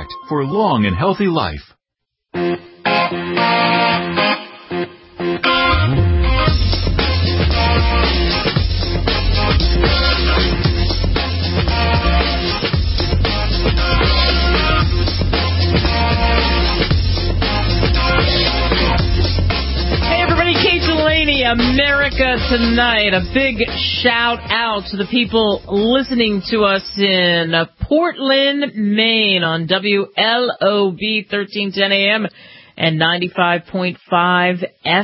Extract for long and healthy life. America Tonight. A big shout out to the people listening to us in Portland, Maine on WLOB 1310 AM and 95.5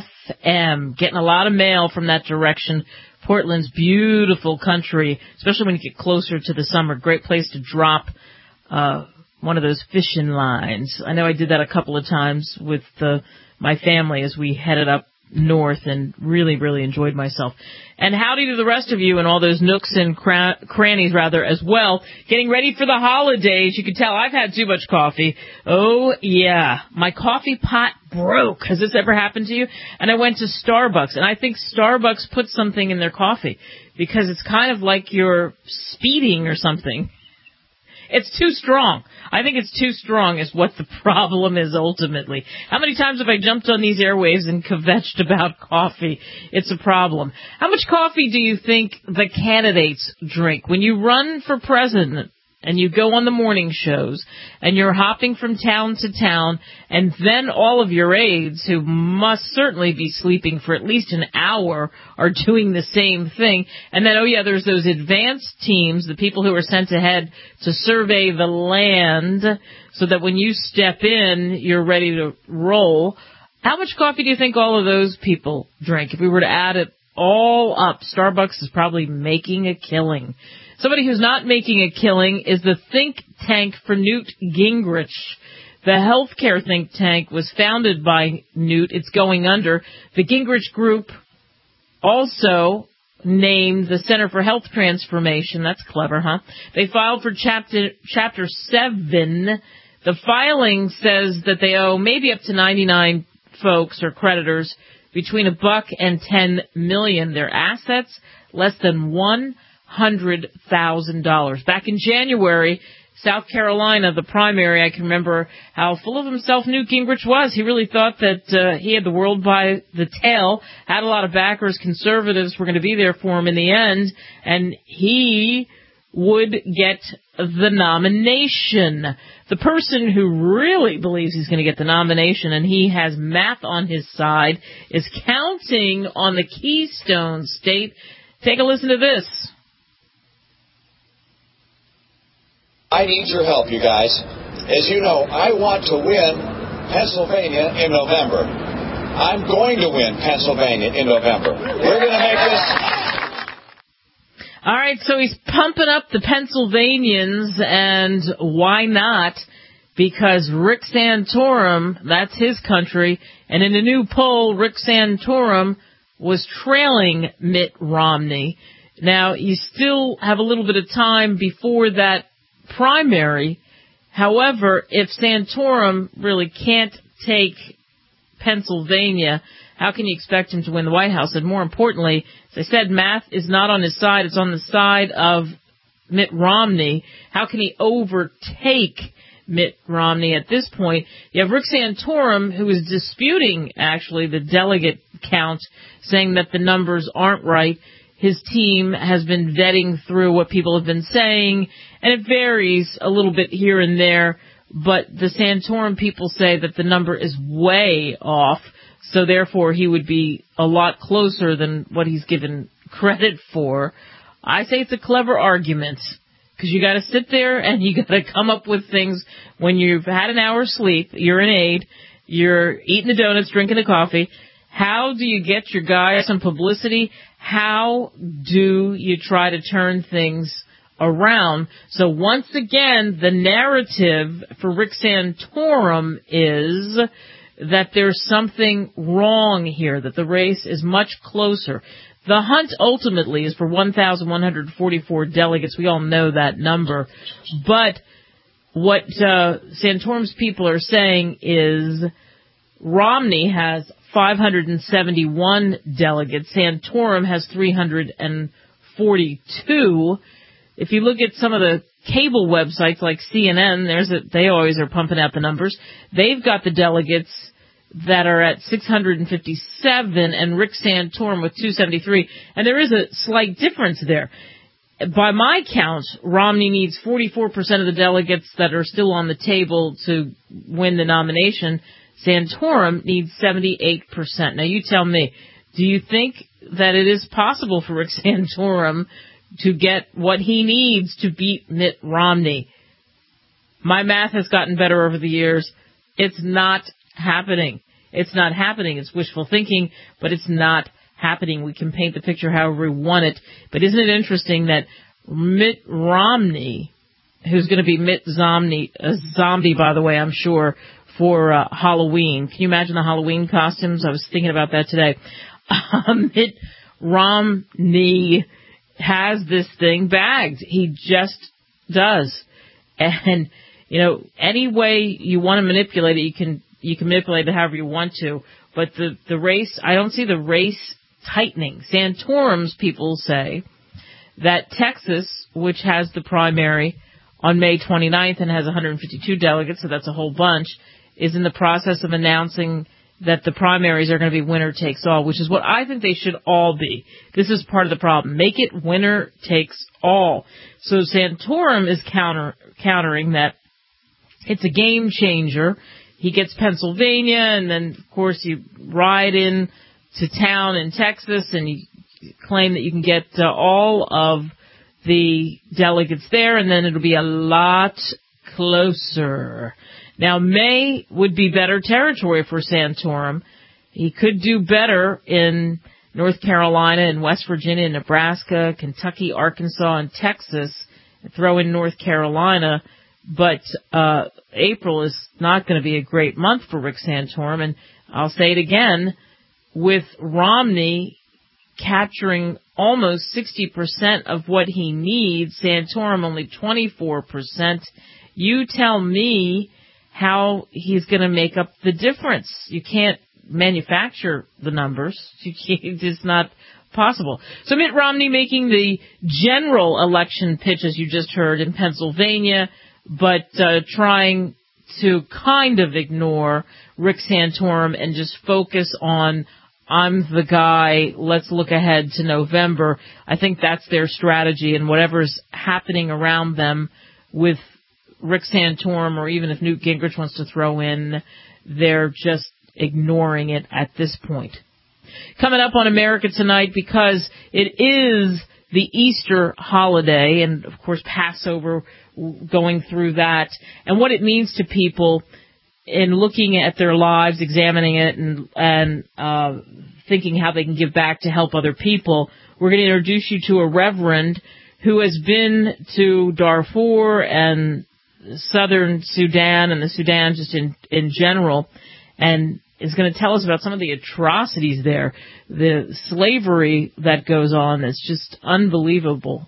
FM. Getting a lot of mail from that direction. Portland's beautiful country, especially when you get closer to the summer. Great place to drop one of those fishing lines. I know I did that a couple of times with my family as we headed up north and really, really enjoyed myself. And howdy to the rest of you and all those nooks and crannies, as well. Getting ready for the holidays. You can tell I've had too much coffee. Oh, yeah. My coffee pot broke. Has this ever happened to you? And I went to Starbucks, and I think Starbucks put something in their coffee because it's kind of like you're speeding or something. It's too strong. I think it's too strong is what the problem is ultimately. How many times have I jumped on these airwaves and kvetched about coffee? It's a problem. How much coffee do you think the candidates drink? When you run for president and you go on the morning shows and you're hopping from town to town, and then all of your aides, who must certainly be sleeping for at least an hour, are doing the same thing. And then, there's those advanced teams, the people who are sent ahead to survey the land so that when you step in, you're ready to roll. How much coffee do you think all of those people drink? If we were to add it all up, Starbucks is probably making a killing. Somebody who's not making a killing is the think tank for Newt Gingrich. The healthcare think tank was founded by Newt. It's going under. The Gingrich Group also named the Center for Health Transformation. That's clever, huh? They filed for Chapter 7. The filing says that they owe maybe up to 99 folks or creditors between $1 and $10 million. Their assets, less than $100,000. Back in January, South Carolina, the primary, I can remember how full of himself Newt Gingrich was. He really thought that he had the world by the tail, had a lot of backers. Conservatives were going to be there for him in the end, and he would get the nomination. The person who really believes he's going to get the nomination, and he has math on his side, is counting on the Keystone State. Take a listen to this. I need your help, you guys. As you know, I want to win Pennsylvania in November. I'm going to win Pennsylvania in November. We're going to make this... All right, so he's pumping up the Pennsylvanians, and why not? Because Rick Santorum, that's his country, and in a new poll, Rick Santorum was trailing Mitt Romney. Now, you still have a little bit of time before that primary. However, if Santorum really can't take Pennsylvania, how can you expect him to win the White House? And more importantly, as I said, math is not on his side. It's on the side of Mitt Romney. How can he overtake Mitt Romney at this point? You have Rick Santorum, who is disputing, actually, the delegate count, saying that the numbers aren't right. His team has been vetting through what people have been saying, and it varies a little bit here and there, but the Santorum people say that the number is way off, so therefore he would be a lot closer than what he's given credit for. I say it's a clever argument, because you got to sit there and you got to come up with things when you've had an hour's sleep, you're an aide, you're eating the donuts, drinking the coffee. How do you get your guy some publicity? How do you try to turn things around? So once again, the narrative for Rick Santorum is that there's something wrong here, that the race is much closer. The hunt ultimately is for 1,144 delegates. We all know that number. But what Santorum's people are saying is Romney has 571 delegates. Santorum has 342. if you look at some of the cable websites like CNN, they always are pumping out the numbers. They've got the delegates that are at 657 and Rick Santorum with 273. And there is a slight difference there. By my count, Romney needs 44% of the delegates that are still on the table to win the nomination. Santorum needs 78%. Now you tell me, do you think that it is possible for Rick Santorum to get what he needs to beat Mitt Romney? My math has gotten better over the years. It's not happening. It's not happening. It's wishful thinking, but it's not happening. We can paint the picture however we want it. But isn't it interesting that Mitt Romney, who's going to be Mitt Zombie, by the way, I'm sure, for Halloween. Can you imagine the Halloween costumes? I was thinking about that today. Mitt Romney has this thing bagged. He just does. And, any way you want to manipulate it, you can manipulate it however you want to. But the race, I don't see the race tightening. Santorum's people say that Texas, which has the primary on May 29th and has 152 delegates, so that's a whole bunch, is in the process of announcing that the primaries are going to be winner takes all, which is what I think they should all be. This is part of the problem. Make it winner takes all. So Santorum is countering that it's a game changer. He gets Pennsylvania, and then, of course, you ride in to town in Texas, and you claim that you can get all of the delegates there, and then it'll be a lot closer. Now, May would be better territory for Santorum. He could do better in North Carolina and West Virginia, Nebraska, Kentucky, Arkansas, and Texas. Throw in North Carolina. But April is not going to be a great month for Rick Santorum. And I'll say it again, with Romney capturing almost 60% of what he needs, Santorum only 24%, you tell me how he's going to make up the difference. You can't manufacture the numbers. It's just not possible. So Mitt Romney making the general election pitch, as you just heard, in Pennsylvania, but trying to kind of ignore Rick Santorum and just focus on, I'm the guy, let's look ahead to November. I think that's their strategy, and whatever's happening around them with Rick Santorum, or even if Newt Gingrich wants to throw in, they're just ignoring it at this point. Coming up on America Tonight, because it is the Easter holiday, and of course Passover, going through that, and what it means to people in looking at their lives, examining it, and thinking how they can give back to help other people. We're going to introduce you to a reverend who has been to Darfur and southern Sudan and the Sudan just in general, and is going to tell us about some of the atrocities there, the slavery that goes on. That's just unbelievable.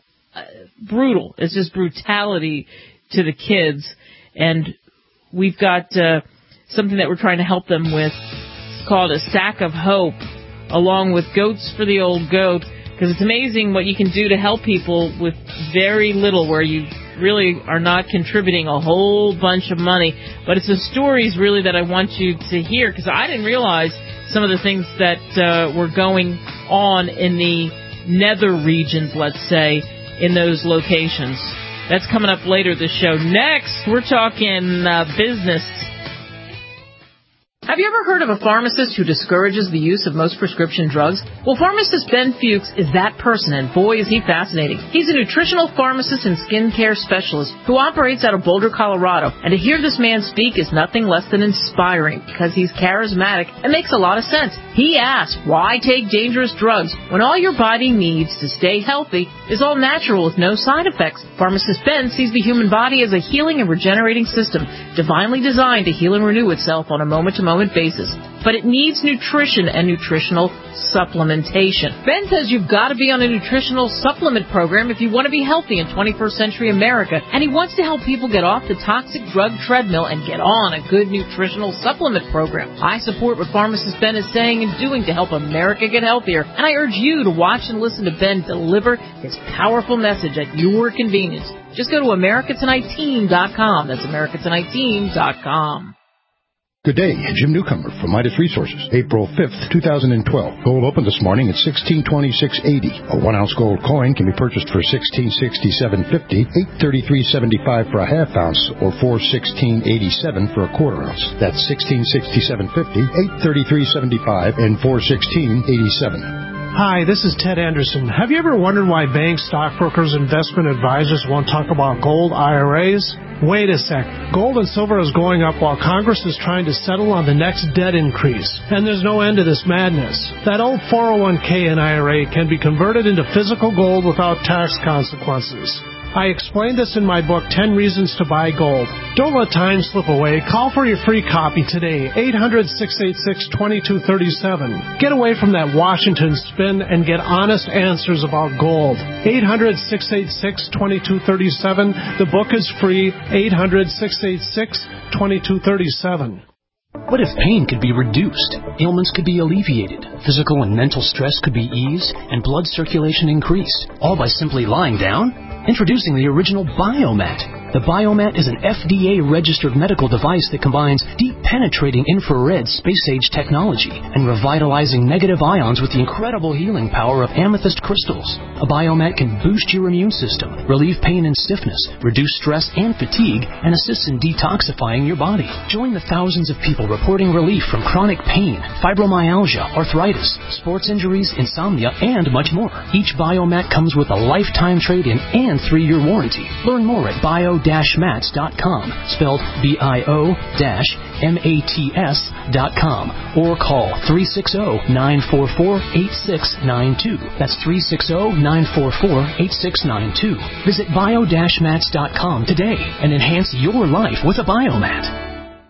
Brutal. It's just brutality to the kids. And we've got something that we're trying to help them with. It's called A Sack of Hope, along with Goats for the Old Goat, because it's amazing what you can do to help people with very little, where you really are not contributing a whole bunch of money. But it's the stories really that I want you to hear, because I didn't realize some of the things that were going on in the nether regions, let's say, in those locations. That's coming up later this show. Next, we're talking business. Have you ever heard of a pharmacist who discourages the use of most prescription drugs? Well, pharmacist Ben Fuchs is that person, and boy, is he fascinating. He's a nutritional pharmacist and skincare specialist who operates out of Boulder, Colorado. And to hear this man speak is nothing less than inspiring, because he's charismatic and makes a lot of sense. He asks, why take dangerous drugs when all your body needs to stay healthy is all natural with no side effects? Pharmacist Ben sees the human body as a healing and regenerating system, divinely designed to heal and renew itself on a moment-to-moment supplement basis, but it needs nutrition and nutritional supplementation. Ben says you've got to be on a nutritional supplement program if you want to be healthy in 21st century America, and he wants to help people get off the toxic drug treadmill and get on a good nutritional supplement program. I support what pharmacist Ben is saying and doing to help America get healthier, and I urge you to watch and listen to Ben deliver his powerful message at your convenience. Just go to AmericaTonightTeam.com. That's AmericaTonightTeam.com. Good day, Jim Newcomer from Midas Resources. April 5th, 2012. Gold opened this morning at $1626.80. A 1-ounce gold coin can be purchased for $1667.50, $833.75 for a half ounce, or $416.87 for a quarter ounce. That's $1667.50, $833.75, and $416.87. Hi, this is Ted Anderson. Have you ever wondered why banks, stockbrokers, investment advisors won't talk about gold IRAs? Wait a sec. Gold and silver is going up while Congress is trying to settle on the next debt increase. And there's no end to this madness. That old 401k and IRA can be converted into physical gold without tax consequences. I explained this in my book, 10 Reasons to Buy Gold. Don't let time slip away. Call for your free copy today, 800-686-2237. Get away from that Washington spin and get honest answers about gold. 800-686-2237. The book is free, 800-686-2237. What if pain could be reduced, ailments could be alleviated, physical and mental stress could be eased, and blood circulation increased, all by simply lying down? Introducing the original Biomat. The Biomat is an FDA-registered medical device that combines deep-penetrating infrared space-age technology and revitalizing negative ions with the incredible healing power of amethyst crystals. A Biomat can boost your immune system, relieve pain and stiffness, reduce stress and fatigue, and assists in detoxifying your body. Join the thousands of people reporting relief from chronic pain, fibromyalgia, arthritis, sports injuries, insomnia, and much more. Each Biomat comes with a lifetime trade-in and 3-year warranty. Learn more at bio-mats.com, spelled bio-mats.com, or call 360-944-8692. That's 360-944-8692. Visit bio-mats.com today and enhance your life with a Biomat.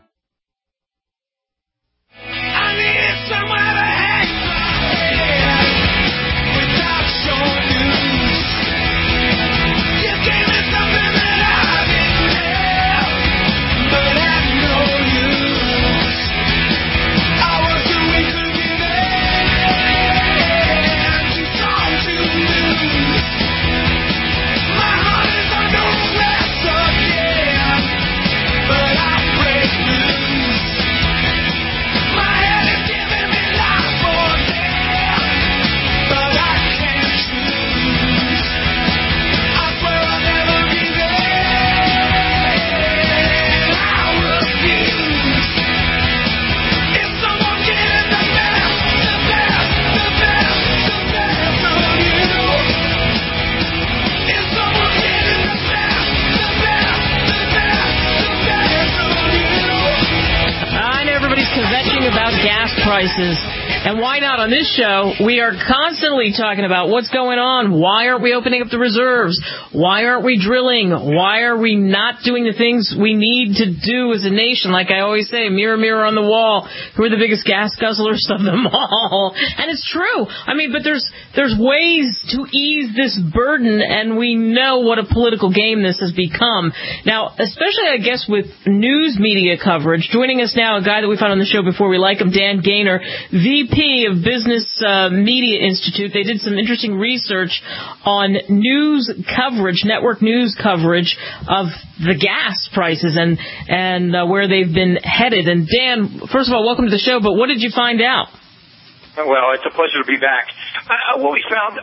Prices. And why not? On this show, we are constantly talking about what's going on. Why aren't we opening up the reserves? Why aren't we drilling? Why are we not doing the things we need to do as a nation? Like I always say, mirror, mirror on the wall, who are the biggest gas guzzlers of them all? And it's true. I mean, but there's ways to ease this burden, and we know what a political game this has become. Now, especially, I guess, with news media coverage. Joining us now, a guy that we found on the show before we like him, Dan Gaynor, VP of Business Media Institute. They did some interesting research on news coverage, network news coverage of the gas prices and where they've been headed. And Dan, first of all, welcome to the show, but what did you find out? Well, it's a pleasure to be back. What we found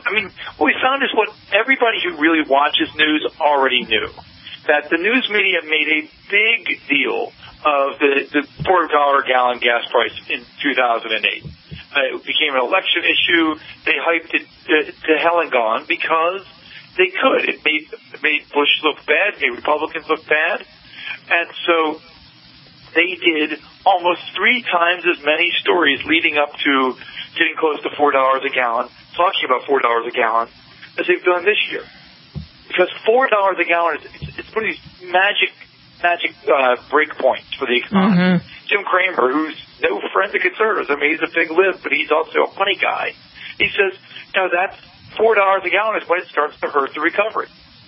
is what everybody who really watches news already knew, that the news media made a big deal of the $4 a gallon gas price in 2008. It became an election issue. They hyped it to hell and gone because they could. It made Bush look bad, made Republicans look bad. And so they did almost 3 times as many stories leading up to getting close to $4 a gallon, talking about $4 a gallon, as they've done this year. Because $4 a gallon, it's one of these magic magic break point for the economy. Jim Cramer, who's no friend of conservatives, I mean, he's a big lib, but he's also a funny guy. He says, that's $4 a gallon is when it starts to hurt the recovery.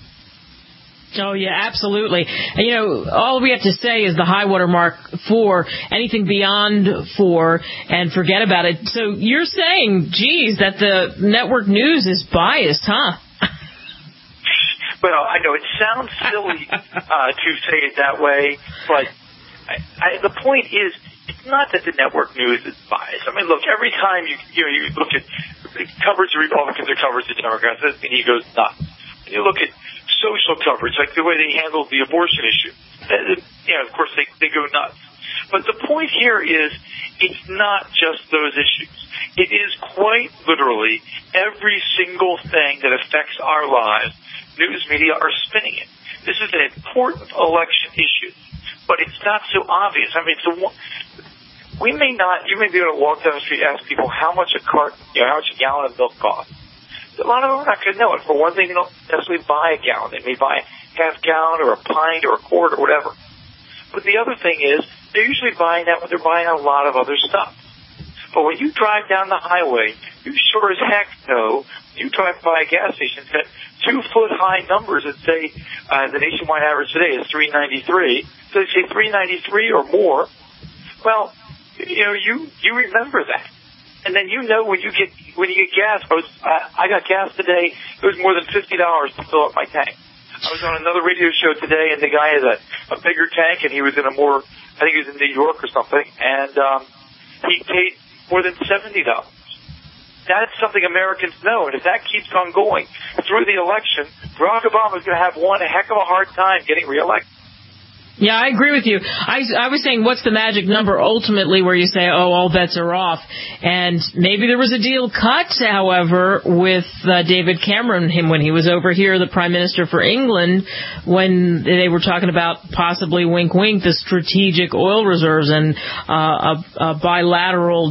Oh, yeah, absolutely. And, all we have to say is the high water mark for anything beyond 4 and forget about it. So you're saying, geez, that the network news is biased, huh? Well, I know it sounds silly to say it that way, but the point is, it's not that the network news is biased. I mean, look, every time you look at coverage of Republicans or coverage of Democrats, and he goes nuts. You look at social coverage, like the way they handle the abortion issue. Of course, they go nuts. But the point here is, it's not just those issues. It is quite literally every single thing that affects our lives. News media are spinning it. This is an important election issue, but it's not so obvious. I mean, you may be able to walk down the street and ask people how much a gallon of milk costs. A lot of them are not going to know it. For one thing, they don't necessarily buy a gallon. They may buy a half gallon or a pint or a quart or whatever. But the other thing is, they're usually buying that when they're buying a lot of other stuff. But when you drive down the highway, you sure as heck know, you drive by a gas station that 2-foot-high numbers that say the nationwide average today is 393. So they say 393 or more. Well, you remember that. And then when you get gas, I got gas today. It was more than $50 to fill up my tank. I was on another radio show today, and the guy has a bigger tank, and he was in I think he was in New York or something, and he paid more than $70. That's something Americans know, and if that keeps on going through the election, Barack Obama is going to have one heck of a hard time getting reelected. Yeah, I agree with you. I was saying, what's the magic number ultimately where you say, all bets are off? And maybe there was a deal cut, however, with David Cameron, when he was over here, the Prime Minister for England, when they were talking about possibly, wink, wink, the strategic oil reserves and a bilateral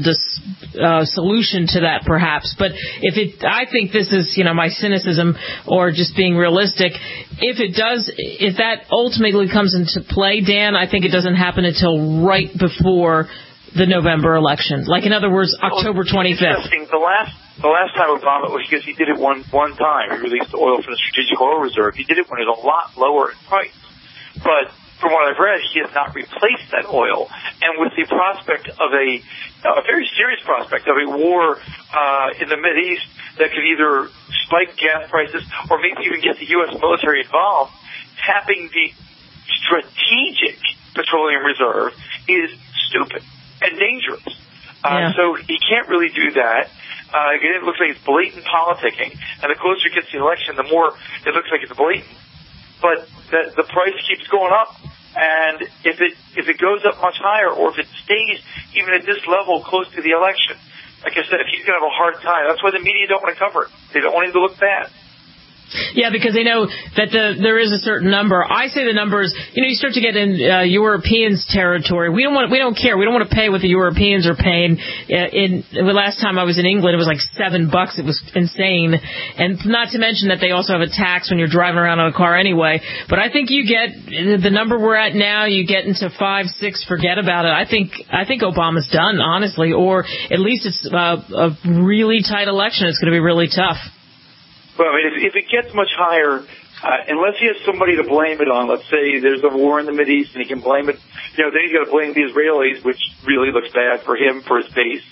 solution to that, perhaps. But I think this is, my cynicism or just being realistic. If that ultimately comes into play, Dan, I think it doesn't happen until right before the November election. Like, in other words, October 25th. The last time Obama, because he did it one time, he released the oil from the Strategic Oil Reserve. He did it when it was a lot lower in price. But from what I've read, he has not replaced that oil. And with the prospect of a very serious prospect of a war in the Mideast that could either spike gas prices or maybe even get the U.S. military involved, tapping the strategic petroleum reserve is stupid and dangerous. So he can't really do that. Again, it looks like it's blatant politicking, and the closer it gets to the election, the more it looks like it's blatant. But the price keeps going up, and if it goes up much higher, or if it stays even at this level close to the election, like I said, he's going to have a hard time. That's why the media don't want to cover it. They don't want him to look bad. Yeah, because they know that there is a certain number. I say the numbers, you start to get in Europeans territory. We don't care. We don't want to pay what the Europeans are paying. The last time I was in England, it was like $7. It was insane. And not to mention that they also have a tax when you're driving around in a car anyway. But I think you get the number we're at now, you get into 5, 6, forget about it. I think Obama's done, honestly, or at least it's a really tight election. It's going to be really tough. Well, I mean, if it gets much higher, unless he has somebody to blame it on, let's say there's a war in the Mideast and he can blame it, then he's got to blame the Israelis, which really looks bad for him, for his base.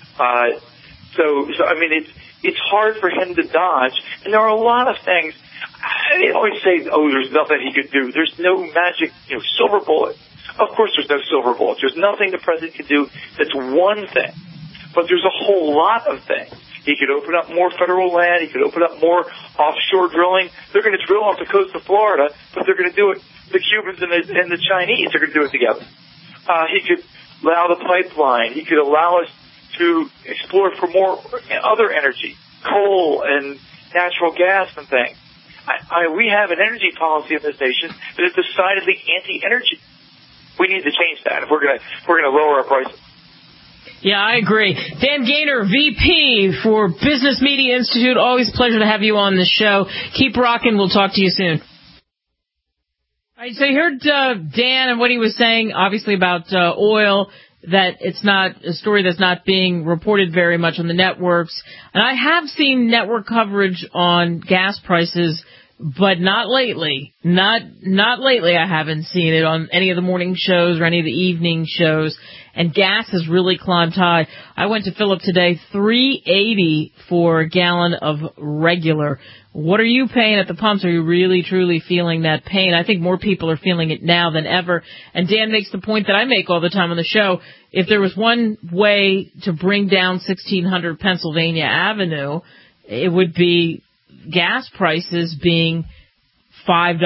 So I mean, it's hard for him to dodge, and there are a lot of things. They always say, there's nothing he could do. There's no magic, silver bullet. Of course there's no silver bullet. There's nothing the president can do that's one thing. But there's a whole lot of things. He could open up more federal land. He could open up more offshore drilling. They're going to drill off the coast of Florida, but they're going to do it. The Cubans and the Chinese are going to do it together. He could allow the pipeline. He could allow us to explore for more other energy, coal and natural gas and things. We have an energy policy in this nation that is decidedly anti-energy. We need to change that if we're going to lower our prices. Yeah, I agree. Dan Gaynor, VP for Business Media Institute. Always a pleasure to have you on the show. Keep rocking. We'll talk to you soon. All right, so you heard Dan and what he was saying, obviously, about oil, that it's not a story that's not being reported very much on the networks. And I have seen network coverage on gas prices, but not lately. Not lately. I haven't seen it on any of the morning shows or any of the evening shows. And gas has really climbed high. I went to fill up today, $3.80 for a gallon of regular. What are you paying at the pumps? Are you really, truly feeling that pain? I think more people are feeling it now than ever. And Dan makes the point that I make all the time on the show. If there was one way to bring down 1600 Pennsylvania Avenue, it would be gas prices being $5,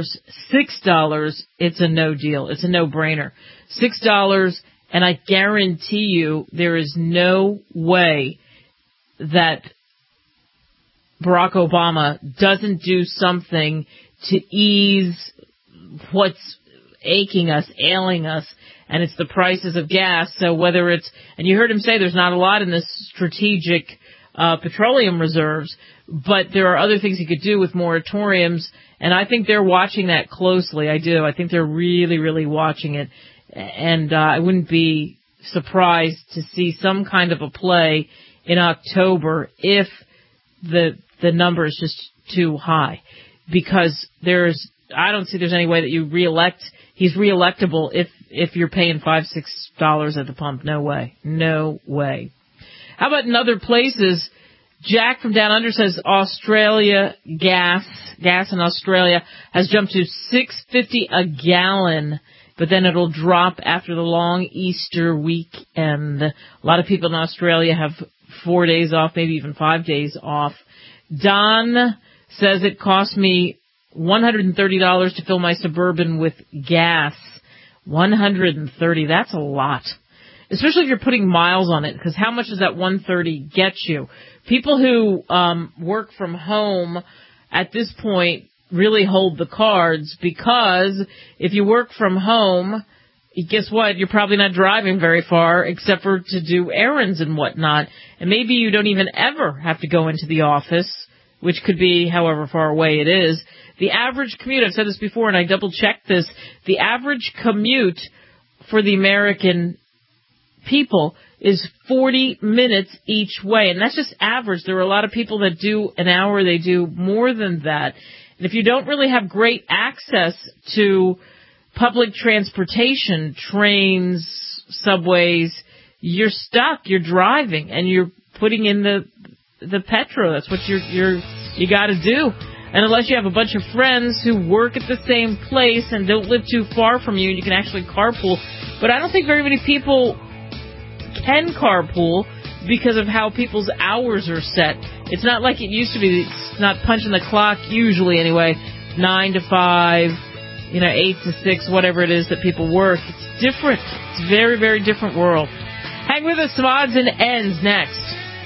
$6. It's a no deal. It's a no-brainer. $6, and I guarantee you there is no way that Barack Obama doesn't do something to ease what's ailing us, and it's the prices of gas. So whether it's, and you heard him say there's not a lot in the strategic petroleum reserves, but there are other things he could do with moratoriums, and I think they're watching that closely. I do. I think they're really, really watching it, and I wouldn't be surprised to see some kind of a play in October if the number is just too high, because I don't see there's any way that you he's reelectable if you're paying $5, $6 at the pump. No way. No way. How about in other places? Jack from Down Under says Australia gas in Australia has jumped to $6.50 a gallon, but then it'll drop after the long Easter weekend. A lot of people in Australia have 4 days off, maybe even 5 days off. Don says it cost me $130 to fill my Suburban with gas. $130, that's a lot. Especially if you're putting miles on it, because how much does that $130 get you? People who work from home at this point really hold the cards, because if you work from home, guess what? You're probably not driving very far except for to do errands and whatnot. And maybe you don't even ever have to go into the office, which could be however far away it is. The average commute, I've said this before and I double-checked this, the average commute for the American people is 40 minutes each way. And that's just average. There are a lot of people that do an hour, they do more than that. And if you don't really have great access to public transportation, trains, subways, you're stuck, you're driving, and you're putting in the petrol. That's what you got to do. And unless you have a bunch of friends who work at the same place and don't live too far from you, and you can actually carpool. But I don't think very many people can carpool because of how people's hours are set. It's not like it used to be. It's not punching the clock, usually anyway, 9 to 5, 8 to 6, whatever it is that people work. It's different. It's a very, very different world. Hang with us. Some odds and ends next.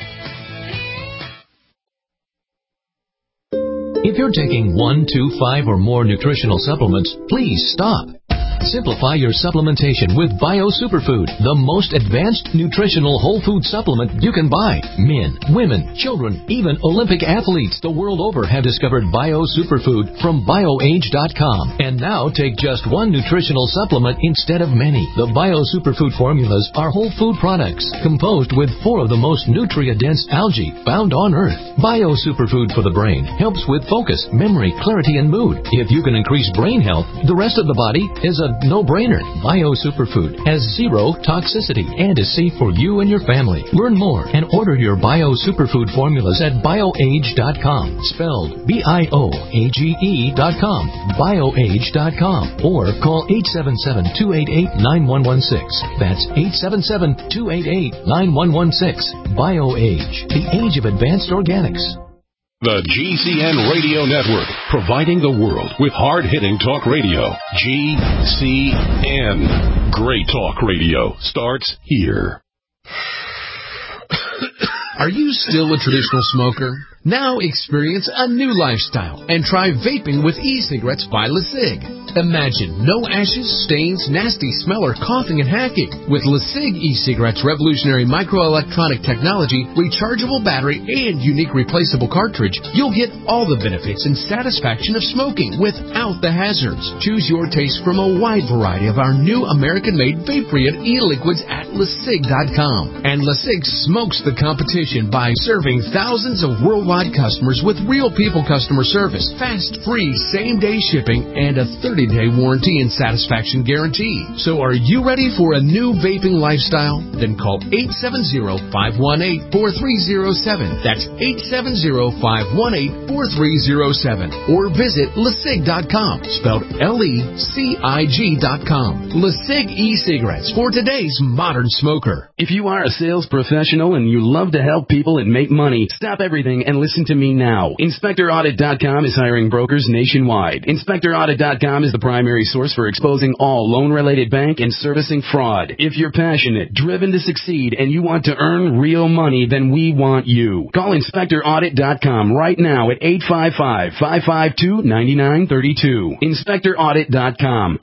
If you're taking 1, 2, 5, or more nutritional supplements, please stop. Simplify your supplementation with Bio Superfood, the most advanced nutritional whole food supplement you can buy. Men, women, children, even Olympic athletes the world over have discovered Bio Superfood from BioAge.com. And now take just one nutritional supplement instead of many. The Bio Superfood formulas are whole food products composed with 4 of the most nutrient-dense algae found on Earth. Bio Superfood for the brain helps with focus, memory, clarity, and mood. If you can increase brain health, the rest of the body is a no-brainer. Bio Superfood has 0 toxicity and is safe for you and your family. Learn more and order your Bio Superfood formulas at BioAge.com, spelled BIOAGE.com, BioAge.com, or call 877-288-9116. That's 877-288-9116. BioAge, the age of advanced organics. The GCN Radio Network, providing the world with hard-hitting talk radio. GCN. Great talk radio starts here. Are you still a traditional smoker? Now experience a new lifestyle and try vaping with e-cigarettes by LeSig. Imagine no ashes, stains, nasty smell, or coughing and hacking. With LeSig e-cigarettes' revolutionary microelectronic technology, rechargeable battery, and unique replaceable cartridge, you'll get all the benefits and satisfaction of smoking without the hazards. Choose your taste from a wide variety of our new American-made vape-free e-liquids at LeSig.com. And LeSig smokes the competition by serving thousands of worldwide customers with real people customer service, fast, free, same-day shipping, and a 30-day warranty and satisfaction guarantee. So are you ready for a new vaping lifestyle? Then call 870-518-4307. That's 870-518-4307. Or visit LeSig.com, spelled LECIG.com. LeSig e-cigarettes for today's modern smoker. If you are a sales professional and you love to help people and make money, stop everything and listen to me now. InspectorAudit.com is hiring brokers nationwide. InspectorAudit.com is the primary source for exposing all loan-related bank and servicing fraud. If you're passionate, driven to succeed, and you want to earn real money, then we want you. Call InspectorAudit.com right now at 855-552-9932. InspectorAudit.com,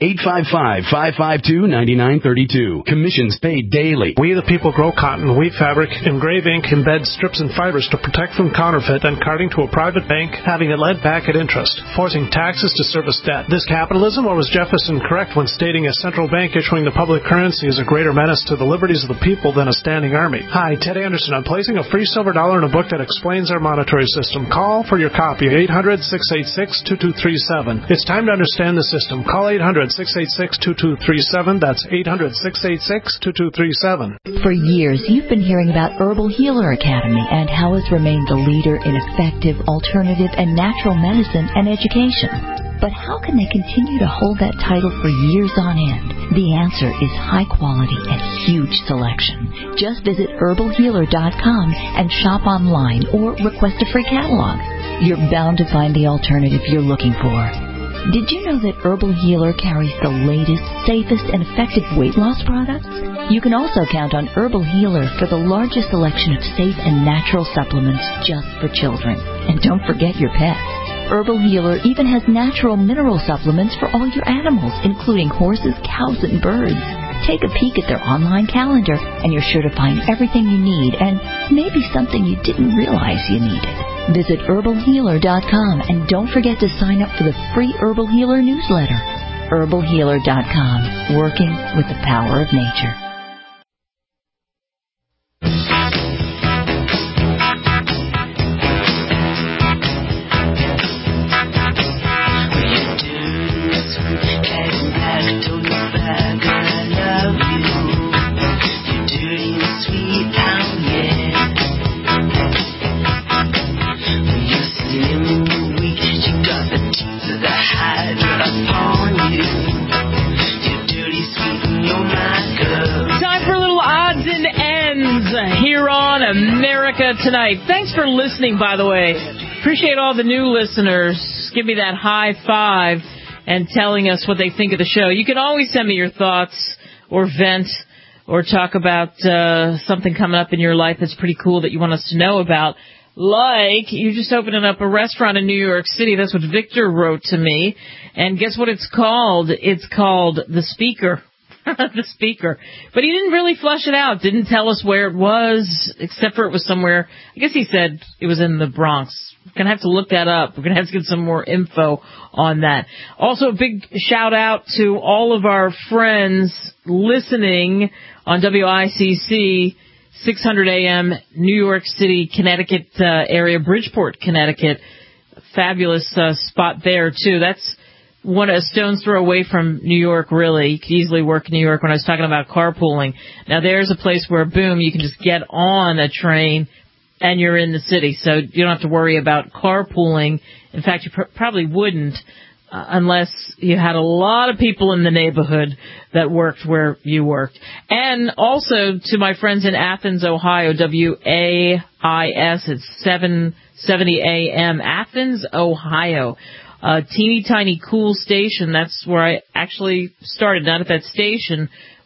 855-552-9932. Commissions paid daily. We the people grow cotton, weave fabric, engrave ink, embed strips and fibers to protect from counterfeit and carting to a private bank, having it lent back at interest, forcing taxes to service debt. This capitalism, or was Jefferson correct when stating a central bank issuing the public currency is a greater menace to the liberties of the people than a standing army? Hi, Ted Anderson. I'm placing a free silver dollar in a book that explains our monetary system. Call for your copy, 800-686-2237. It's time to understand the system. Call 800-686-2237. That's 800-686-2237. For years, you've been hearing about Herbal Healer Academy and how it's remained the leader in effective, alternative, and natural medicine and education. But how can they continue to hold that title for years on end? The answer is high quality and huge selection. Just visit herbalhealer.com and shop online or request a free catalog. You're bound to find the alternative you're looking for. Did you know that Herbal Healer carries the latest, safest, and effective weight loss products? You can also count on Herbal Healer for the largest selection of safe and natural supplements just for children. And don't forget your pets. Herbal Healer even has natural mineral supplements for all your animals, including horses, cows, and birds. Take a peek at their online calendar, and you're sure to find everything you need and maybe something you didn't realize you needed. Visit herbalhealer.com and don't forget to sign up for the free Herbal Healer newsletter. herbalhealer.com, working with the power of nature. America Tonight. Thanks for listening, by the way. Appreciate all the new listeners. Give me that high five and telling us what they think of the show. You can always send me your thoughts or vent or talk about something coming up in your life that's pretty cool that you want us to know about. Like, you just opening up a restaurant in New York City. That's what Victor wrote to me. And guess what it's called? It's called The Speaker. The Speaker. But he didn't really flush it out. Didn't tell us where it was, except for it was somewhere. I guess he said it was in the Bronx. We're going to have to look that up. We're going to have to get some more info on that. Also, a big shout out to all of our friends listening on WICC 600 AM, New York City, Connecticut area, Bridgeport, Connecticut. Fabulous spot there, too. That's a stone's throw away from New York, really. You could easily work in New York when I was talking about carpooling. Now, there's a place where, boom, you can just get on a train and you're in the city. So you don't have to worry about carpooling. In fact, you probably wouldn't unless you had a lot of people in the neighborhood that worked where you worked. And also to my friends in Athens, Ohio, WAIS, it's 770 AM, Athens, Ohio. Teeny tiny cool station. That's where I actually started, not at that station,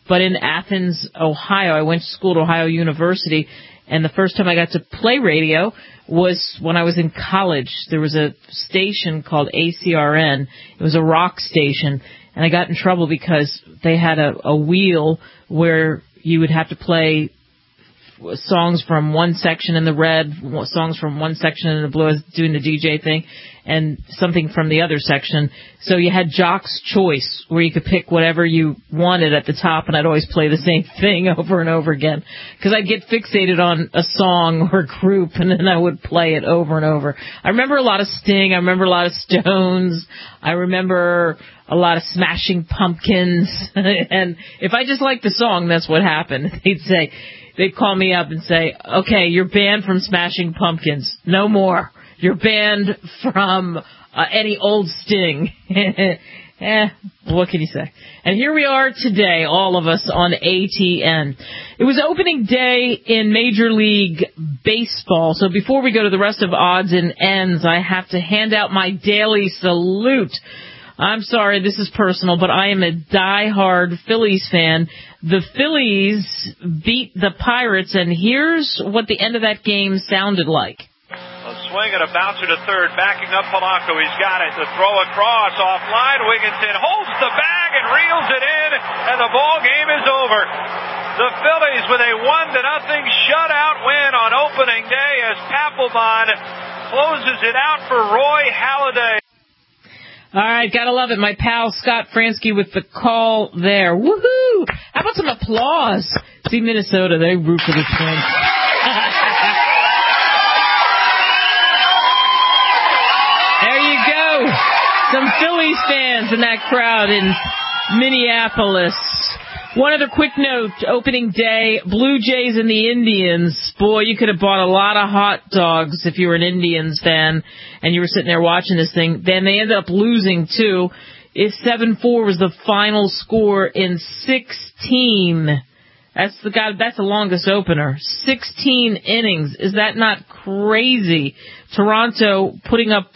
but in Athens, Ohio. I went to school at Ohio University, and the first time I got to play radio was when I was in college. There was a station called ACRN. It was a rock station, and I got in trouble because they had a wheel where you would have to play songs from one section in the red, songs from one section in the blue. I was doing the DJ thing, and something from the other section. So you had Jock's Choice, where you could pick whatever you wanted at the top, and I'd always play the same thing over and over again, because I'd get fixated on a song or a group, and then I would play it over and over. I remember a lot of Sting. I remember a lot of Stones. I remember a lot of Smashing Pumpkins. And if I just liked the song, that's what happened. They'd call me up and say, okay, you're banned from Smashing Pumpkins. No more. You're banned from any old Sting. What can you say? And here we are today, all of us on ATN. It was opening day in Major League Baseball. So before we go to the rest of odds and ends, I have to hand out my daily salute. I'm sorry, this is personal, but I am a diehard Phillies fan. The Phillies beat the Pirates, and here's what the end of that game sounded like. A swing and a bouncer to third, backing up Polanco. He's got it. The throw across, offline. Wigginton holds the bag and reels it in, and the ball game is over. The Phillies with a 1-0 shutout win on opening day as Papelbon closes it out for Roy Halladay. All right, gotta love it. My pal Scott Fransky with the call there. Woohoo! How about some applause? See, Minnesota, they root for the Twins. There you go. Some Phillies fans in that crowd in Minneapolis. One other quick note, opening day, Blue Jays and the Indians. Boy, you could have bought a lot of hot dogs if you were an Indians fan and you were sitting there watching this thing. Then they ended up losing, too. 7-4 was the final score in 16. That's the longest opener. 16 innings. Is that not crazy? Toronto putting up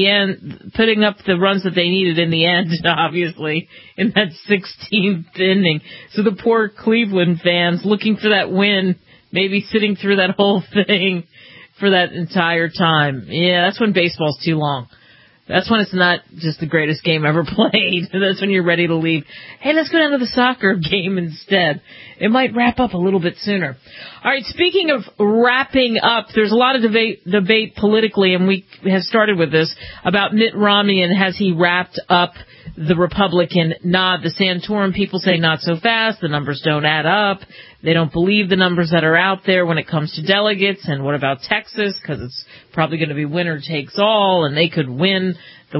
the runs that they needed in the end, obviously, in that 16th inning. So the poor Cleveland fans looking for that win, maybe sitting through that whole thing for that entire time. Yeah, that's when baseball's too long. That's when it's not just the greatest game ever played. That's when you're ready to leave. Hey, let's go down to the soccer game instead. It might wrap up a little bit sooner. All right, speaking of wrapping up, there's a lot of debate politically, and we have started with this, about Mitt Romney and has he wrapped up the Republican nod. The Santorum people say not so fast. The numbers don't add up. They don't believe the numbers that are out there when it comes to delegates. And what about Texas? Because it's probably going to be winner takes all, and they could win the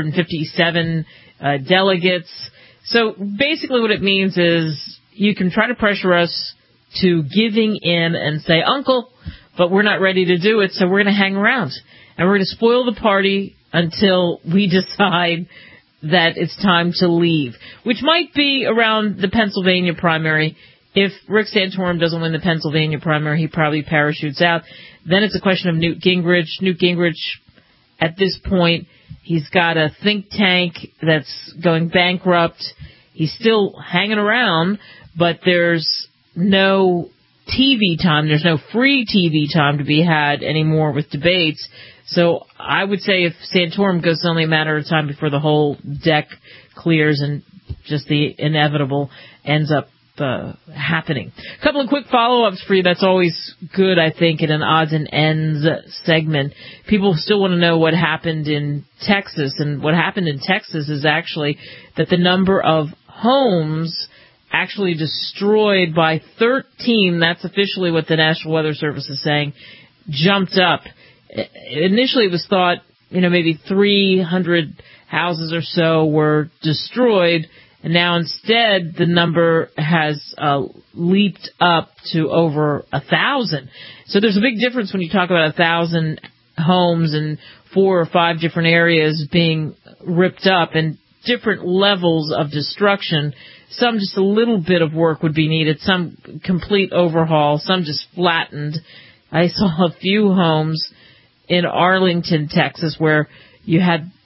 157 delegates. So basically what it means is you can try to pressure us to giving in and say, Uncle, but we're not ready to do it, so we're going to hang around. And we're going to spoil the party until we decide that it's time to leave, which might be around the Pennsylvania primary. If Rick Santorum doesn't win the Pennsylvania primary, he probably parachutes out. Then it's a question of Newt Gingrich. Newt Gingrich, at this point, he's got a think tank that's going bankrupt. He's still hanging around, but there's no TV time. There's no free TV time to be had anymore with debates. So I would say if Santorum goes, it's only a matter of time before the whole deck clears and just the inevitable ends up happening. A couple of quick follow-ups for you. That's always good, I think, in an odds and ends segment. People still want to know what happened in Texas, and what happened in Texas is actually that the number of homes actually destroyed by 13, that's officially what the National Weather Service is saying, jumped up. Initially it was thought, maybe 300 houses or so were destroyed, and now instead the number has leaped up to over 1,000. So there's a big difference when you talk about 1,000 homes in 4 or 5 different areas being ripped up and different levels of destruction. Some just a little bit of work would be needed, some complete overhaul, some just flattened. I saw a few homes in Arlington, Texas, where you had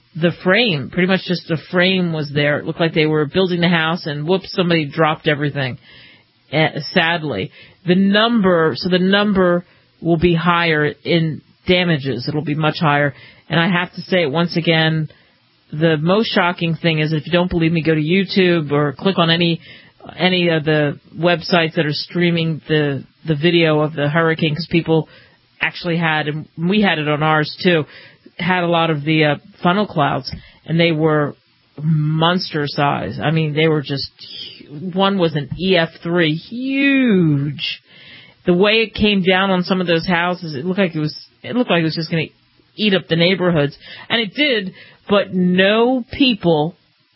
the frame, pretty much just the frame was there. It looked like they were building the house, and whoops, somebody dropped everything. Sadly, the number will be higher in damages. It'll be much higher. And I have to say it once again, the most shocking thing is, if you don't believe me, go to YouTube or click on any of the websites that are streaming the video of the hurricane, because people actually had, and we had it on ours too, had a lot of the funnel clouds, and they were monster size. I mean, they were just, one was an EF3, huge. The way it came down on some of those houses, it looked like it was just going to eat up the neighborhoods, and it did. But no people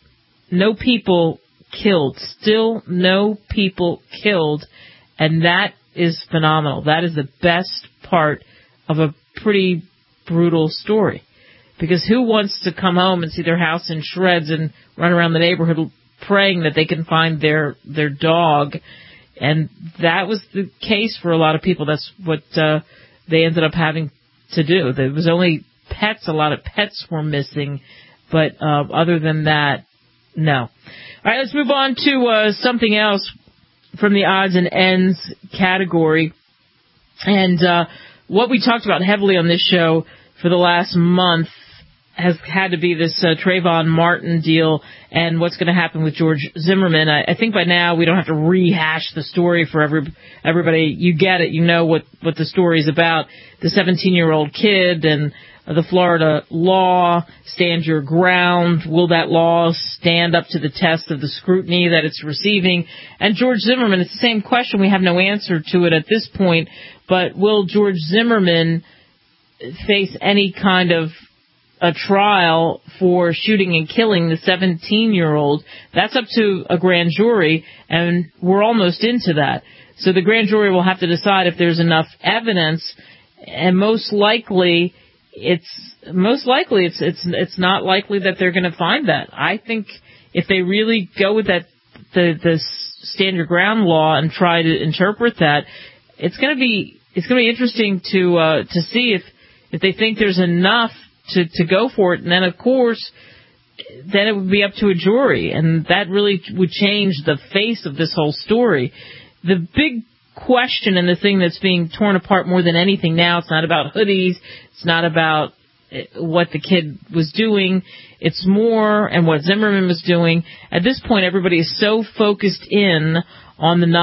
killed. Still no people killed, and that is phenomenal. That is the best part of a pretty brutal story, because who wants to come home and see their house in shreds and run around the neighborhood praying that they can find their dog? And that was the case for a lot of people. That's what they ended up having to do. There was only pets. A lot of pets were missing, but other than that, no. All right, let's move on to something else from the odds and ends category. And what we talked about heavily on this show for the last month has had to be this Trayvon Martin deal and what's going to happen with George Zimmerman. I think by now we don't have to rehash the story for everybody. You get it. You know what the story is about. The 17-year-old kid and the Florida law. Stand your ground. Will that law stand up to the test of the scrutiny that it's receiving? And George Zimmerman, it's the same question. We have no answer to it at this point. But will George Zimmerman face any kind of a trial for shooting and killing the 17-year-old? That's up to a grand jury, and we're almost into that. So the grand jury will have to decide if there's enough evidence, and most likely it's not likely that they're going to find that. I think if they really go with that the stand your ground law and try to interpret that, it's going to be interesting to see if they think there's enough to go for it. And then, of course, then it would be up to a jury, and that really would change the face of this whole story. The big question and the thing that's being torn apart more than anything now, it's not about hoodies, it's not about what the kid was doing, it's more and what Zimmerman was doing. At this point, everybody is so focused in on the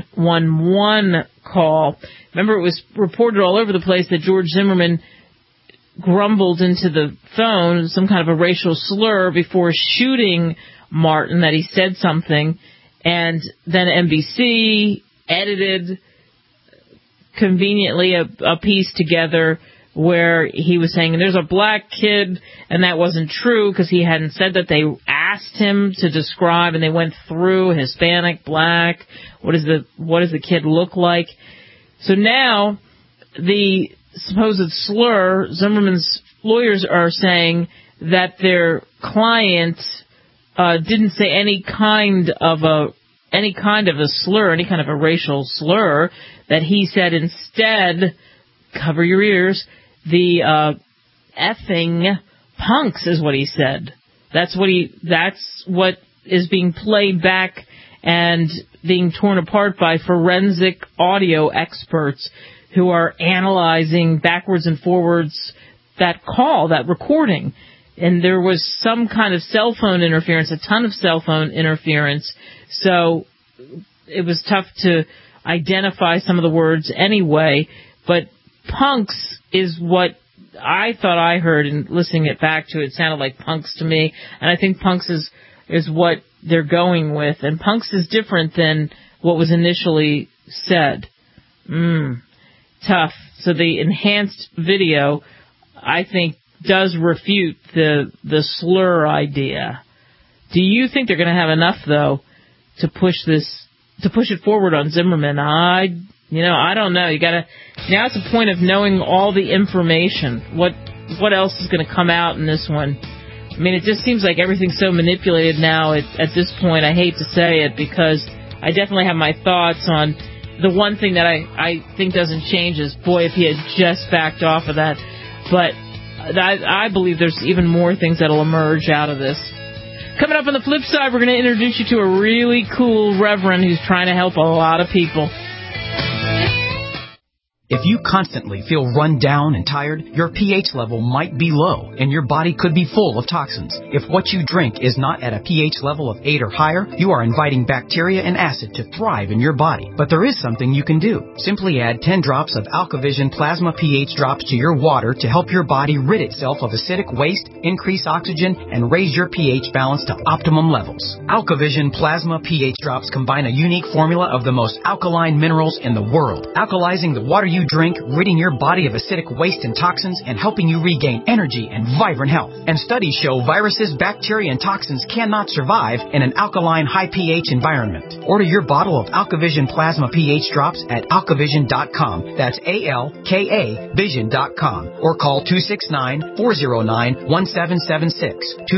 911 call. Remember, it was reported all over the place that George Zimmerman grumbled into the phone some kind of a racial slur before shooting Martin, that he said something, and then NBC edited conveniently a piece together where he was saying there's a black kid, and that wasn't true because he hadn't said that. They asked him to describe, and they went through Hispanic, black, what does the kid look like? So now the supposed slur, Zimmerman's lawyers are saying that their client didn't say any kind of a slur, any kind of a racial slur, that he said instead, cover your ears, the effing punks is what he said. That's what is being played back and being torn apart by forensic audio experts who are analyzing backwards and forwards that call, that recording. And there was some kind of cell phone interference, a ton of cell phone interference, so it was tough to identify some of the words anyway. But punks is what I thought I heard, and listening it back to it sounded like punks to me. And I think punks is what they're going with. And punks is different than what was initially said. Tough. So the enhanced video, I think, does refute the slur idea. Do you think they're going to have enough, though, to push it forward on Zimmerman? I don't know. Now it's a point of knowing all the information. What else is going to come out in this one? I mean, it just seems like everything's so manipulated now at this point. I hate to say it, because I definitely have my thoughts on the one thing that I think doesn't change is, boy, if he had just backed off of that. But I believe there's even more things that will emerge out of this. Coming up on the flip side, we're going to introduce you to a really cool reverend who's trying to help a lot of people. If you constantly feel run down and tired, your pH level might be low, and your body could be full of toxins. If what you drink is not at a pH level of 8 or higher, you are inviting bacteria and acid to thrive in your body. But there is something you can do. Simply add 10 drops of AlkaVision Plasma pH drops to your water to help your body rid itself of acidic waste, increase oxygen, and raise your pH balance to optimum levels. AlkaVision Plasma pH drops combine a unique formula of the most alkaline minerals in the world, alkalizing the water you drink, ridding your body of acidic waste and toxins, and helping you regain energy and vibrant health. And studies show viruses, bacteria, and toxins cannot survive in an alkaline, high pH environment. Order your bottle of AlkaVision Plasma pH drops at alkavision.com. That's ALKA Vision.com. Or call 269-409-1776.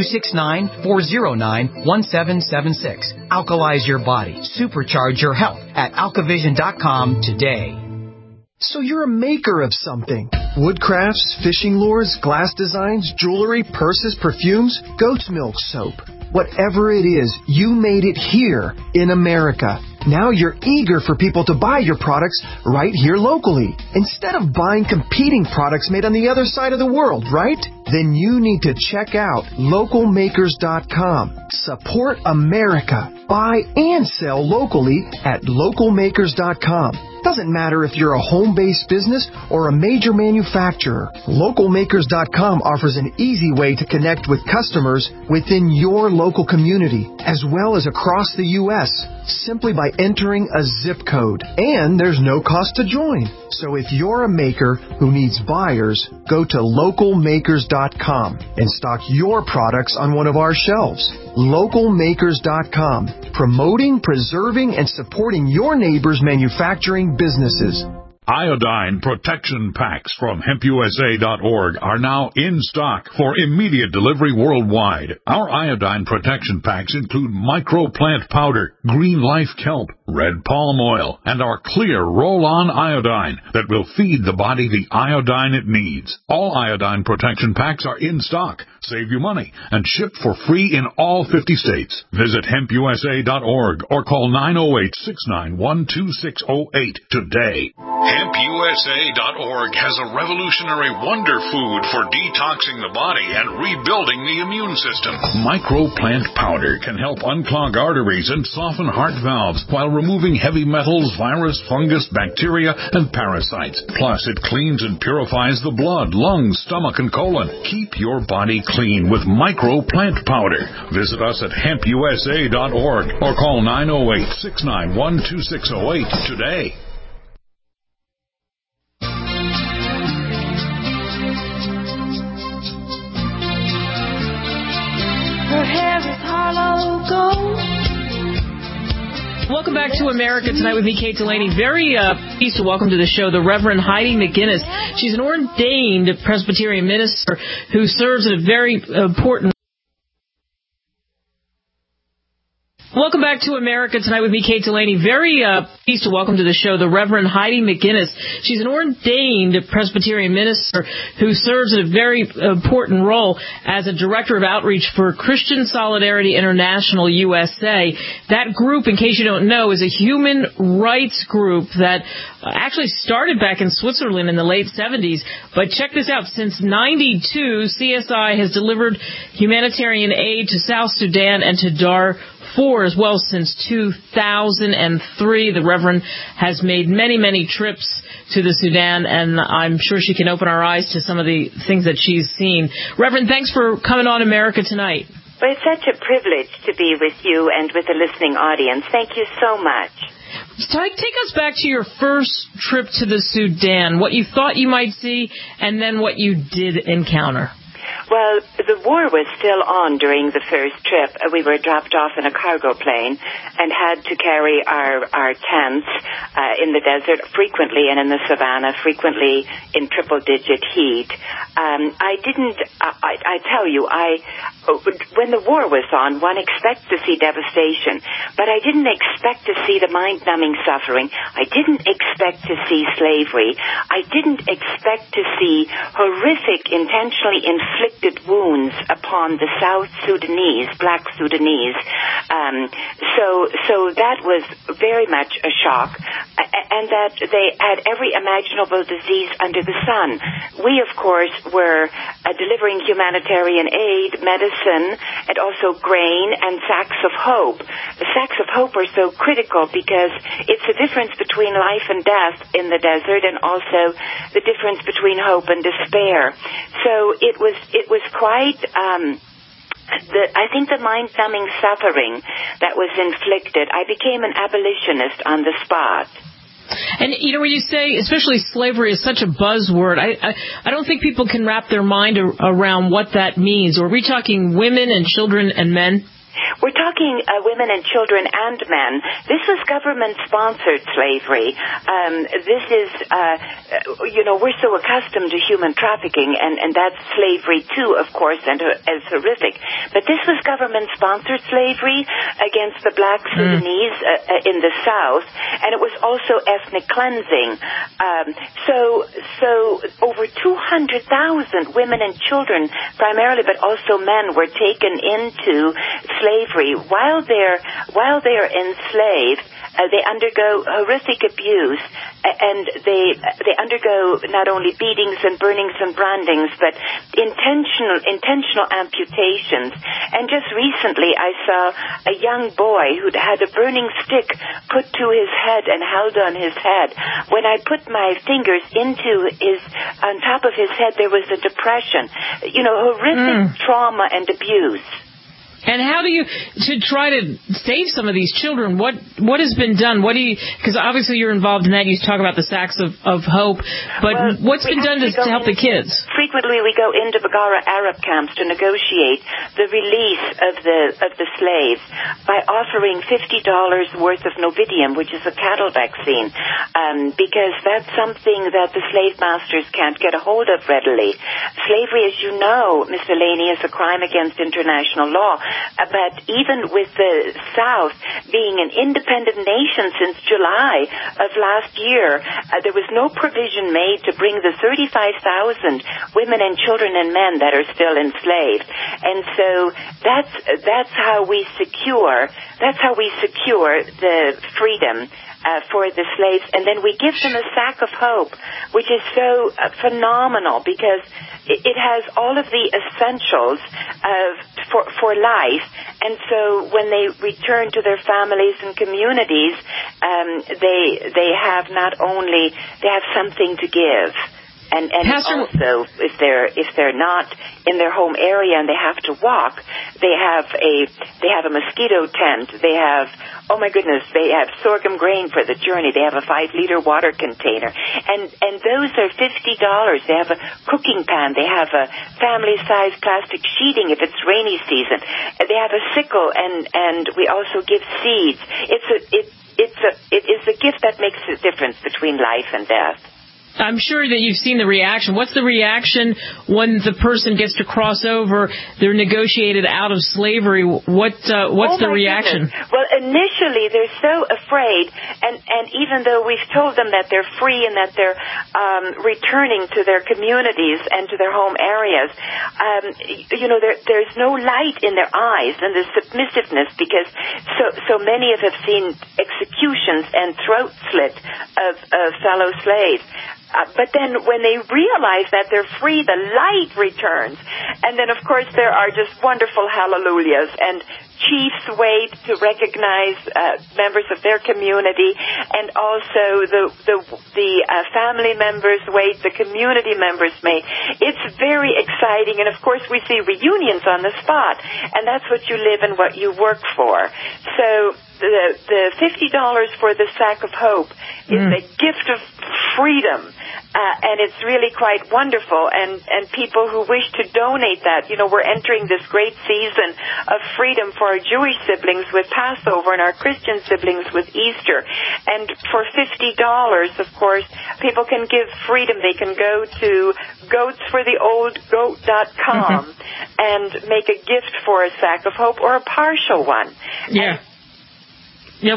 269-409-1776. Alkalize your body. Supercharge your health at alkavision.com today. So you're a maker of something. Woodcrafts, fishing lures, glass designs, jewelry, purses, perfumes, goat's milk soap. Whatever it is, you made it here in America. Now you're eager for people to buy your products right here locally, instead of buying competing products made on the other side of the world, right? Then you need to check out localmakers.com. Support America. Buy and sell locally at localmakers.com. Doesn't matter if you're a home-based business or a major manufacturer. Localmakers.com offers an easy way to connect with customers within your local community, as well as across the U.S., simply by entering a zip code. And there's no cost to join. So if you're a maker who needs buyers, go to localmakers.com and stock your products on one of our shelves. Localmakers.com, promoting, preserving, and supporting your neighbors' manufacturing businesses. Iodine protection packs from HempUSA.org are now in stock for immediate delivery worldwide. Our iodine protection packs include microplant powder, green life kelp, red palm oil, and our clear roll-on iodine that will feed the body the iodine it needs. All iodine protection packs are in stock, save you money, and shipped for free in all 50 states. Visit HempUSA.org or call 908-691-2608 today. HempUSA.org has a revolutionary wonder food for detoxing the body and rebuilding the immune system. Microplant powder can help unclog arteries and soften heart valves while removing heavy metals, virus, fungus, bacteria, and parasites. Plus, it cleans and purifies the blood, lungs, stomach, and colon. Keep your body clean with Microplant powder. Visit us at HempUSA.org or call 908-691-2608 today. Her hair is hollow gold. Welcome back to America Tonight with me, Kate Delaney. Very pleased to welcome to the show the Reverend Heidi McGinnis. She's an ordained Presbyterian minister who serves in a very important. Welcome back to America Tonight with me, Kate Delaney. Very pleased to welcome to the show the Reverend Heidi McGinnis. She's an ordained Presbyterian minister who serves in a very important role as a director of outreach for Christian Solidarity International USA. That group, in case you don't know, is a human rights group that actually started back in Switzerland in the late 70s. But check this out. Since 92, CSI has delivered humanitarian aid to South Sudan and to Darfur as well since 2003. The Reverend has made many trips to the Sudan, and I'm sure she can open our eyes to some of the things that she's seen. Reverend, thanks for coming on America Tonight. Well, it's such a privilege to be with you and with the listening audience. Thank you so much. Take us back to your first trip to the Sudan, what you thought you might see, and then what you did encounter. Well, the war was still on during the first trip. We were dropped off in a cargo plane and had to carry our tents in the desert frequently and in the savannah, frequently in triple-digit heat. I tell you, when the war was on, one expects to see devastation, but I didn't expect to see the mind-numbing suffering. I didn't expect to see slavery. I didn't expect to see horrific, intentionally inflicted wounds upon the South Sudanese, Black Sudanese. So that was very much a shock, and that they had every imaginable disease under the sun. We, of course, were delivering humanitarian aid, medicine, and also grain and sacks of hope. The sacks of hope are so critical because it's the difference between life and death in the desert, and also the difference between hope and despair. So it was quite I think the mind-numbing suffering that was inflicted, I became an abolitionist on the spot. And, when you say, especially slavery is such a buzzword, I don't think people can wrap their mind around what that means. Are we talking women and children and men? We're talking women and children and men. This was government-sponsored slavery. This is, we're so accustomed to human trafficking, and that's slavery too, of course, and as horrific. But this was government-sponsored slavery against the Black Sudanese in the South, and it was also ethnic cleansing. So over 200,000 women and children, primarily, but also men, were taken into slavery. While they're enslaved, they undergo horrific abuse, and they undergo not only beatings and burnings and brandings, but intentional amputations. And just recently, I saw a young boy who'd had a burning stick put to his head and held on his head. When I put my fingers on top of his head, there was a depression. Horrific trauma and abuse. And how do you, to try to save some of these children, what has been done? Because obviously you're involved in that, you talk about the sacks of hope, but what's been done to help the kids? Frequently we go into Bagara Arab camps to negotiate the release of the slaves by offering $50 worth of Novidium, which is a cattle vaccine, because that's something that the slave masters can't get a hold of readily. Slavery, as you know, Mr. Laney, is a crime against international law. But even with the South being an independent nation since July of last year, there was no provision made to bring the 35,000 women and children and men that are still enslaved. And so that's how we secure the freedom for the slaves, and then we give them a sack of hope, which is so phenomenal because it has all of the essentials for life. And so when they return to their families and communities, they have something to give. And also, if they're not in their home area and they have to walk, they have a mosquito tent. They have sorghum grain for the journey. They have a 5-liter water container, and those are $50. They have a cooking pan. They have a family-sized plastic sheeting if it's rainy season. They have a sickle, and we also give seeds. It is a gift that makes a difference between life and death. I'm sure that you've seen the reaction. What's the reaction when the person gets to cross over? They're negotiated out of slavery. What's the reaction? Goodness. Well, initially they're so afraid, and even though we've told them that they're free and that they're returning to their communities and to their home areas, there's no light in their eyes and the submissiveness, because so many of them have seen executions and throat slit of fellow slaves. But then when they realize that they're free, the light returns. And then, of course, there are just wonderful hallelujahs, and chiefs wait to recognize members of their community, and also the family members wait, the community members may. It's very exciting, and of course we see reunions on the spot, and that's what you live and what you work for. So the $50 for the sack of hope is a gift of freedom. And it's really quite wonderful, and people who wish to donate that, we're entering this great season of freedom for our Jewish siblings with Passover and our Christian siblings with Easter. And for $50, of course, people can give freedom. They can go to goatsfortheoldgoat.com and make a gift for a Sack of Hope or a partial one. Yeah. Yeah,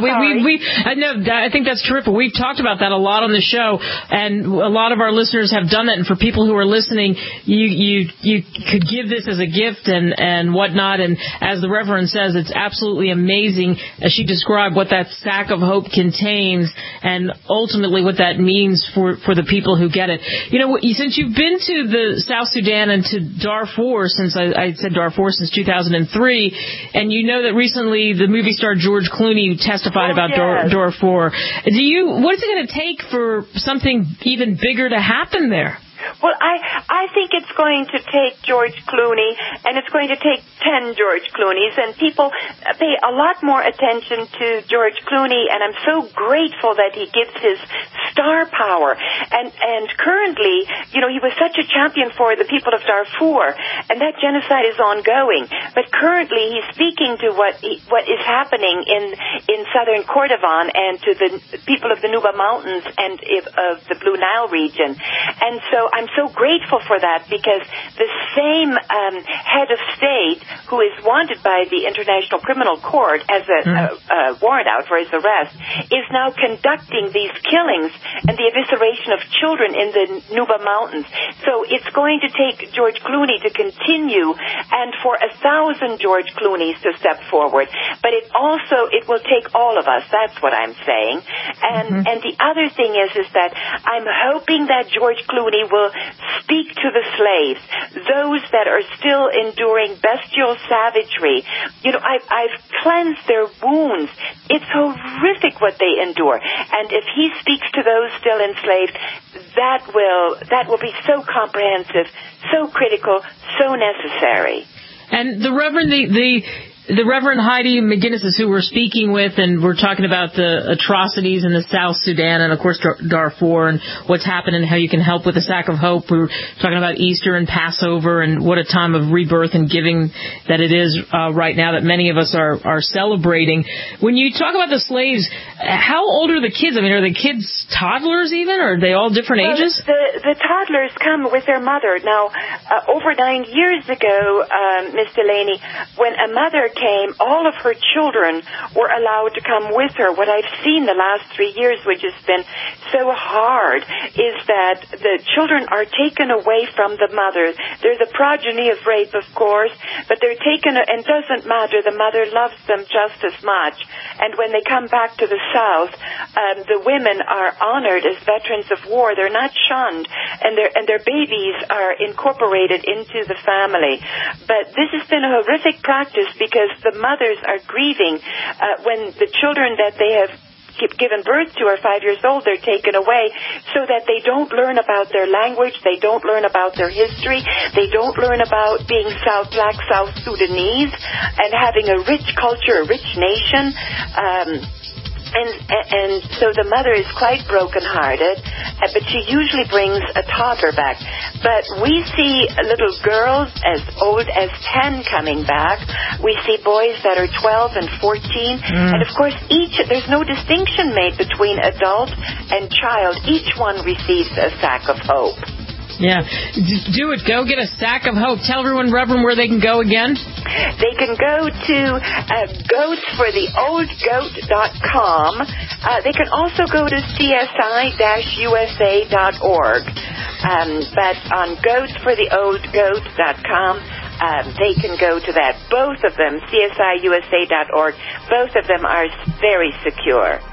I think that's terrific. We've talked about that a lot on the show, and a lot of our listeners have done that. And for people who are listening, you could give this as a gift and whatnot. And as the Reverend says, it's absolutely amazing as she described what that Sack of Hope contains and ultimately what that means for the people who get it. You know, since you've been to the South Sudan and to Darfur since I said Darfur since 2003, and you know that recently the movie star George Clooney testified about Darfur. What is it going to take for something even bigger to happen there? Well, I think it's going to take George Clooney, and it's going to take 10 George Clooneys, and people pay a lot more attention to George Clooney, and I'm so grateful that he gives his star power. And currently, you know, he was such a champion for the people of Darfur, and that genocide is ongoing. But currently, he's speaking to what is happening in southern Kordofan and to the people of the Nuba Mountains and of the Blue Nile region. And so I'm so grateful for that, because the same head of state who is wanted by the International Criminal Court as a warrant out for his arrest is now conducting these killings and the evisceration of children in the Nuba Mountains. So it's going to take George Clooney to continue, and for 1,000 George Clooneys to step forward. But it will take all of us. That's what I'm saying. And the other thing is that I'm hoping that George Clooney will speak to the slaves, those that are still enduring bestial savagery. You know, I've cleansed their wounds. It's horrific what they endure. And if he speaks to those still enslaved, that will be so comprehensive, so critical, so necessary. And the Reverend, the Reverend Heidi McGinnis is who we're speaking with, and we're talking about the atrocities in the South Sudan and, of course, Darfur and what's happened and how you can help with the Sack of Hope. We were talking about Easter and Passover and what a time of rebirth and giving that it is right now that many of us are celebrating. When you talk about the slaves, how old are the kids? I mean, are the kids toddlers even, or are they all different ages? The toddlers come with their mother. Now, over 9 years ago, Miss Delaney, when a mother came, all of her children were allowed to come with her. What I've seen the last 3 years, which has been so hard, is that the children are taken away from the mother. They're the progeny of rape, of course, but they're taken, and doesn't matter, the mother loves them just as much. And when they come back to the South, the women are honored as veterans of war. They're not shunned, and their babies are incorporated into the family. But this has been a horrific practice, because the mothers are grieving when the children that they have given birth to are 5 years old. They're taken away so that they don't learn about their language, they don't learn about their history, they don't learn about being Black South Sudanese and having a rich culture, a rich nation. And so the mother is quite broken-hearted, but she usually brings a toddler back. But we see little girls as old as 10 coming back. We see boys that are 12 and 14. And, of course, there's no distinction made between adult and child. Each one receives a Sack of Hope. Yeah. Do it. Go get a Sack of Hope. Tell everyone, Reverend, where they can go again. They can go to goatsfortheoldgoat.com. They can also go to csi-usa.org. But on goatsfortheoldgoat.com, they can go to that. Both of them, csiusa.org, both of them are very secure.